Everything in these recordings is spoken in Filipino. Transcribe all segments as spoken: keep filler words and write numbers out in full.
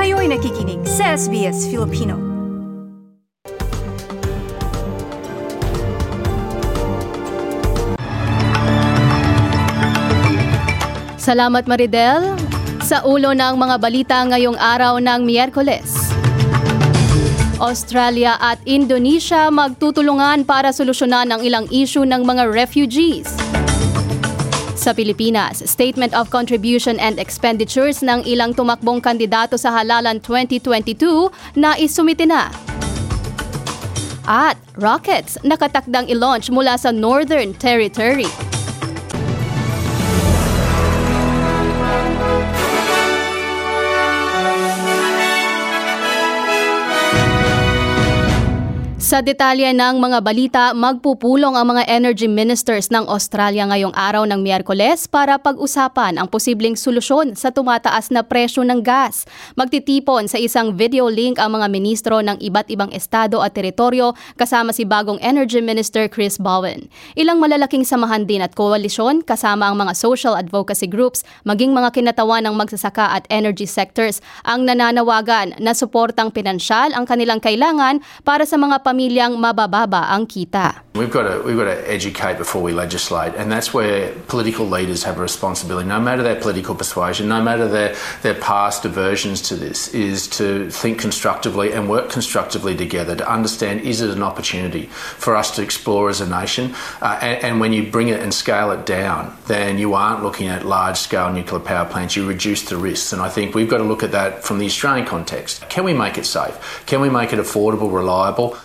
Kayo'y nakikinig sa S B S Filipino. Salamat Maridel. Sa ulo ng mga balita ngayong araw ng Miyerkules. Australia at Indonesia magtutulungan para solusyonan ang ilang issue ng mga refugees. Sa Pilipinas, Statement of Contribution and Expenditures ng ilang tumakbong kandidato sa halalan twenty twenty-two na isumite na. At rockets nakatakdang i-launch mula sa Northern Territory. Sa detalye ng mga balita, magpupulong ang mga energy ministers ng Australia ngayong araw ng Miyerkules para pag-usapan ang posibleng solusyon sa tumataas na presyo ng gas. Magtitipon sa isang video link ang mga ministro ng iba't ibang estado at teritoryo kasama si bagong Energy Minister Chris Bowen. Ilang malalaking samahan din at koalisyon kasama ang mga social advocacy groups, maging mga kinatawan ng magsasaka at energy sectors ang nananawagan na suportang pinansyal ang kanilang kailangan para sa mga pamilyang mabababa ang kita. We've got to we've got to educate before we legislate, and that's where political leaders have a responsibility. No matter their political persuasion, no matter their their past aversions to this, is to think constructively and work constructively together to understand, is it an opportunity for us to explore as a nation? Uh, and, and when you bring it and scale it down, then you aren't looking at large-scale nuclear power plants. You reduce the risks, and I think we've got to look at that from the Australian context. Can we make it safe? Can we make it affordable, reliable?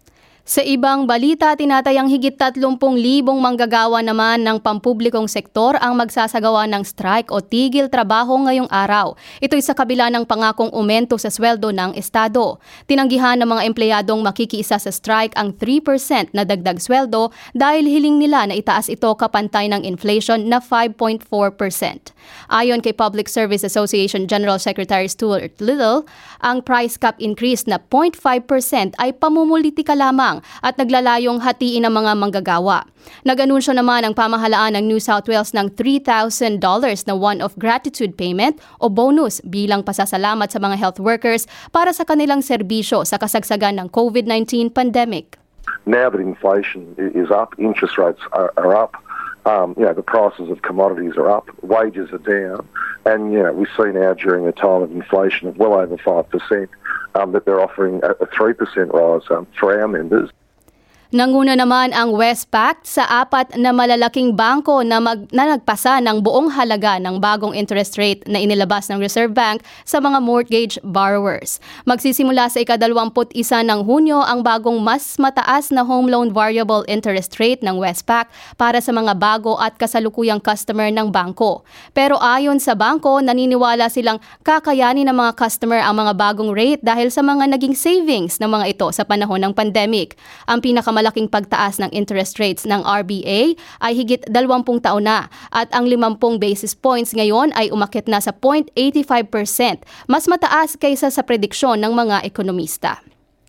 Sa ibang balita, tinatayang higit tatlumpung libong manggagawa naman ng pampublikong sektor ang magsasagawa ng strike o tigil trabaho ngayong araw. Ito'y sa kabila ng pangakong aumento sa sweldo ng Estado. Tinanggihan ng mga empleyadong makikiisa sa strike ang three percent na dagdag sweldo dahil hiling nila na itaas ito kapantay ng inflation na five point four percent. Ayon kay Public Service Association General Secretary Stuart Little, ang price cap increase na zero point five percent ay pamumulitika lamang at naglalayong hatiin ng mga manggagawa. Nag-anunsyo naman ang pamahalaan ng New South Wales ng three thousand dollars na one-off gratitude payment o bonus bilang pasasalamat sa mga health workers para sa kanilang serbisyo sa kasagsagan ng COVID nineteen pandemic. Now that inflation is up, interest rates are, are up, um, you know, the prices of commodities are up, wages are down, and you know, we see now during a time of inflation of well over five percent, Um, that they're offering a, a three percent rise um, for our members. Nanguna naman ang Westpac sa apat na malalaking bangko na, mag, na nagpasa ng buong halaga ng bagong interest rate na inilabas ng Reserve Bank sa mga mortgage borrowers. Magsisimula sa ikadalawamput isa ng Hunyo ang bagong mas mataas na home loan variable interest rate ng Westpac para sa mga bago at kasalukuyang customer ng bangko. Pero ayon sa bangko, naniniwala silang kakayanin ng mga customer ang mga bagong rate dahil sa mga naging savings ng mga ito sa panahon ng pandemic. Ang pinaka malaking pagtaas ng interest rates ng R B A ay higit dalawampung taon na at ang limampung basis points ngayon ay umakyat na sa zero point eight five percent, mas mataas kaysa sa prediksyon ng mga ekonomista.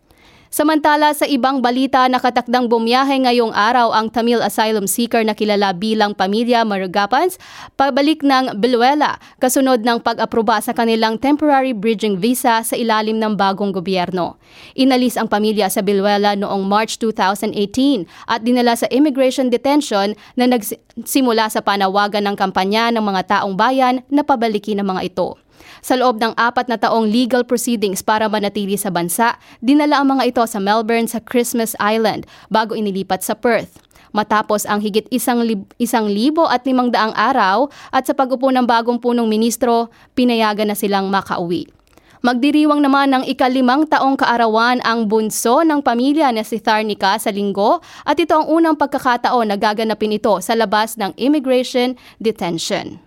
Samantala sa ibang balita, nakatakdang bumiyahe ngayong araw ang Tamil asylum seeker na kilala bilang Pamilya Marugapans pabalik ng Biluela kasunod ng pag-aproba sa kanilang temporary bridging visa sa ilalim ng bagong gobyerno. Inalis ang pamilya sa Biluela noong March two thousand eighteen at dinala sa immigration detention na nagsimula sa panawagan ng kampanya ng mga taong bayan na pabalikin ang mga ito. Sa loob ng apat na taong legal proceedings para manatili sa bansa, dinala ang mga ito sa Melbourne sa Christmas Island bago inilipat sa Perth. Matapos ang higit isang, lib- isang libo at limang daang araw at sa pag-upo ng bagong punong ministro, pinayagan na silang makauwi. Magdiriwang naman ng ikalimang taong kaarawan ang bunso ng pamilya na si Tharnika sa Linggo at ito ang unang pagkakataon na gaganapin ito sa labas ng immigration detention.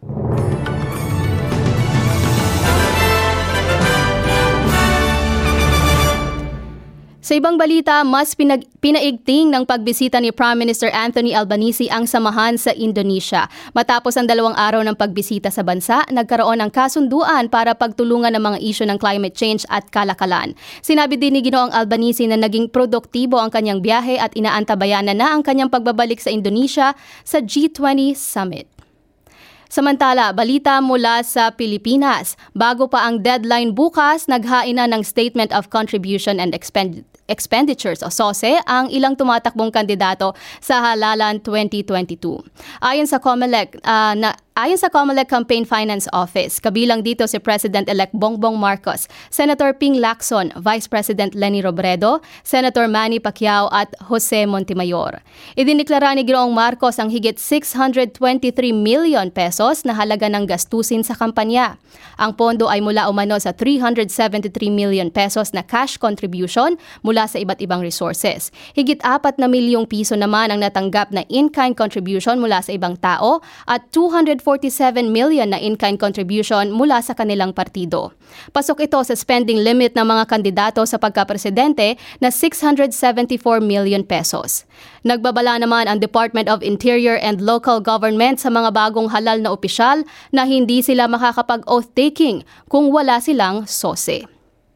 Sa ibang balita, mas pinag- pinaigting ng pagbisita ni Prime Minister Anthony Albanese ang samahan sa Indonesia. Matapos ang dalawang araw ng pagbisita sa bansa, nagkaroon ng kasunduan para pagtulungan ng mga isyu ng climate change at kalakalan. Sinabi din ni Ginoong Albanese na naging produktibo ang kanyang biyahe at inaantabayan na na ang kanyang pagbabalik sa Indonesia sa G twenty Summit. Samantala, balita mula sa Pilipinas. Bago pa ang deadline bukas, naghain na ng Statement of Contribution and Expend- Expenditures o S O S E ang ilang tumatakbong kandidato sa halalan twenty twenty-two. Ayon sa COMELEC, uh, na Ayon sa COMELEC Campaign Finance Office, kabilang dito si President-elect Bongbong Marcos, Senator Ping Lacson, Vice President Leni Robredo, Senator Manny Pacquiao at Jose Montemayor. Idiniklara ni Ginoong Marcos ang higit six hundred twenty-three million pesos na halaga ng gastusin sa kampanya. Ang pondo ay mula umano sa three hundred seventy-three million pesos na cash contribution mula sa iba't ibang resources. Higit apat na milyong piso naman ang natanggap na in-kind contribution mula sa ibang tao at two hundred forty-seven million na in-kind contribution mula sa kanilang partido. Pasok ito sa spending limit ng mga kandidato sa pagkapresidente na six hundred seventy-four million pesos. Nagbabala naman ang Department of Interior and Local Government sa mga bagong halal na opisyal na hindi sila makakapag-oath-taking kung wala silang S O S E.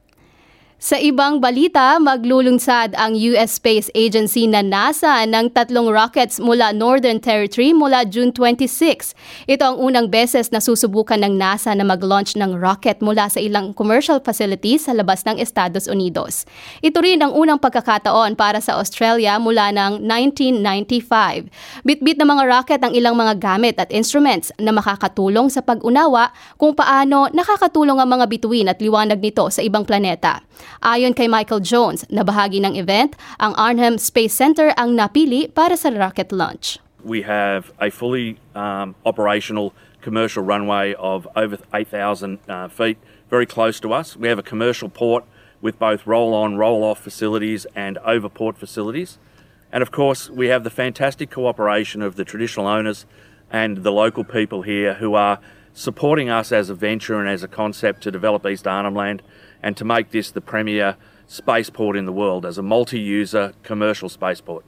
Sa ibang balita, maglulunsad ang U S Space Agency na NASA ng tatlong rockets mula Northern Territory mula June twenty-sixth. Ito ang unang beses na susubukan ng NASA na mag-launch ng rocket mula sa ilang commercial facilities sa labas ng Estados Unidos. Ito rin ang unang pagkakataon para sa Australia mula ng nineteen ninety-five. Bit-bit na mga rocket ang ilang mga gamit at instruments na makakatulong sa pag-unawa kung paano nakakatulong ang mga bituin at liwanag nito sa ibang planeta. Ayon kay Michael Jones, na bahagi ng event, ang Arnhem Space Center ang napili para sa rocket launch. We have a fully um, operational commercial runway of over eight thousand uh, feet, very close to us. We have a commercial port with both roll-on, roll-off facilities and overport facilities. And of course, we have the fantastic cooperation of the traditional owners and the local people here who are supporting us as a venture and as a concept to develop East Arnhem Land and to make this the premier spaceport in the world as a multi-user commercial spaceport.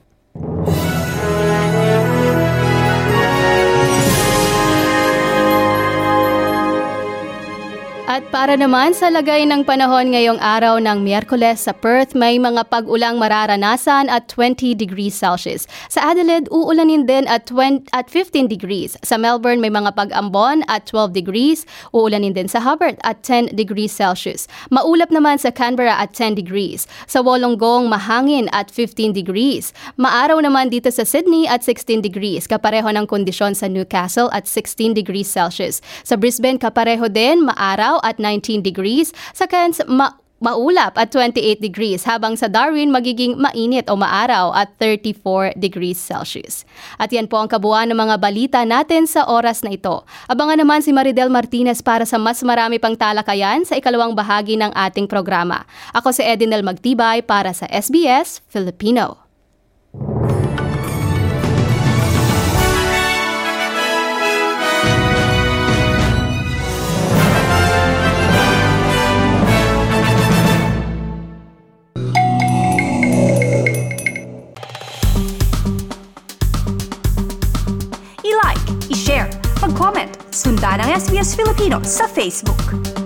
At para naman sa lagay ng panahon ngayong araw ng Miyerkules sa Perth, may mga pag-ulang mararanasan at twenty degrees Celsius. Sa Adelaide, uulanin din at, twenty, at fifteen degrees. Sa Melbourne, may mga pag-ambon at twelve degrees. Uulanin din sa Hobart at ten degrees Celsius. Maulap naman sa Canberra at ten degrees. Sa Wollongong, mahangin at fifteen degrees. Maaraw naman dito sa Sydney at sixteen degrees. Kapareho ng kondisyon sa Newcastle at sixteen degrees Celsius. Sa Brisbane, kapareho din, maaraw at nineteen degrees, sa Cairns ma- maulap at twenty-eight degrees, habang sa Darwin magiging mainit o maaraw at thirty-four degrees Celsius. At yan po ang kabuuan ng mga balita natin sa oras na ito. Abangan naman si Maridel Martinez para sa mas marami pang talakayan sa ikalawang bahagi ng ating programa. Ako si Edinel Magtibay para sa S B S Filipino. I-like, i-share, mag-comment, sundan ang S B S Filipino sa Facebook.